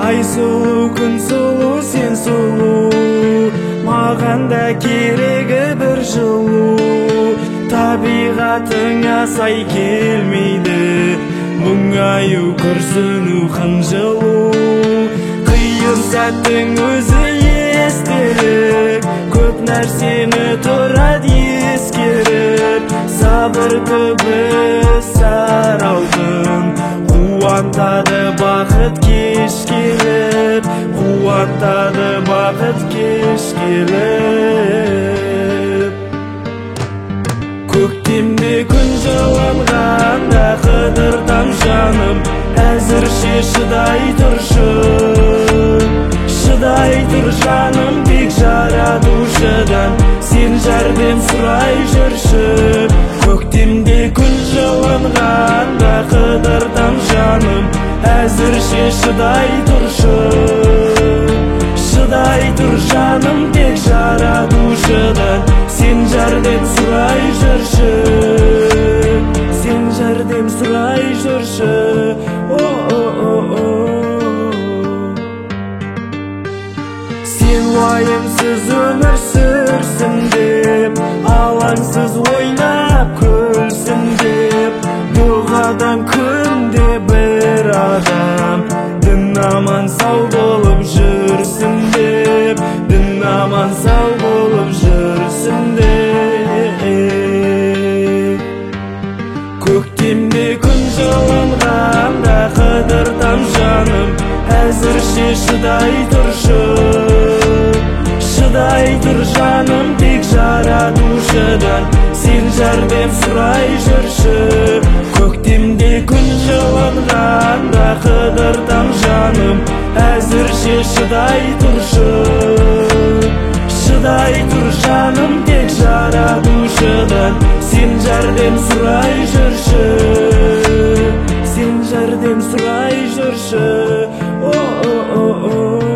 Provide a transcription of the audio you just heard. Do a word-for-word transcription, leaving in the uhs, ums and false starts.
Ай сұлу, күн сұлу, сен сұлу, маған да керегі бір жылу. Табиғатыңа сай келмейді, мұңаю күрсіну қынжылу. Қиын сәттің өзі естелік, көп нәрсені тұрады ескеріп. Сабыр түбі сар алтын, қуантады бақыт кеш келіп, қуантады бақыт кеш келіп. Көктемде күн жылынғанда қыдыртам жаным, әзірше шыдай тұршы. Шыдай тұр жаным, тек жаратушыдан сен жәрдем сұрай жүрші. Көктемде күн жылынғанда қыдыртам жаным, әзірше шыдай тұршы. Шыдай тұр жаным, тек жаратушыдан сен жәрдем сұрай жүрші. Сен жәрдем сұрай жүрші. Сен уайымсыз өмір сүрсін деп, алаңсыз ойнап күлсін деп, дұғадан күнде бір адам дін аман сау болып жүрсін деп, дін аман сау болып жүрсін деп. Көктемде күн жылынғанда қыдыртам жаным, әзірше шыдай тұршы. Шыдай тұр жаным, тек жаратушыдан сен жәрдем сұрай жүрші. Көктемде күн жылынғанда қыдыртам жаным, әзірше шыдай тұршы. Шыдай тұр жаным, тек жаратушыдан сен жәрдем сұрай жүрші. Сен жәрдем сұрай жүрші. О-о-о-о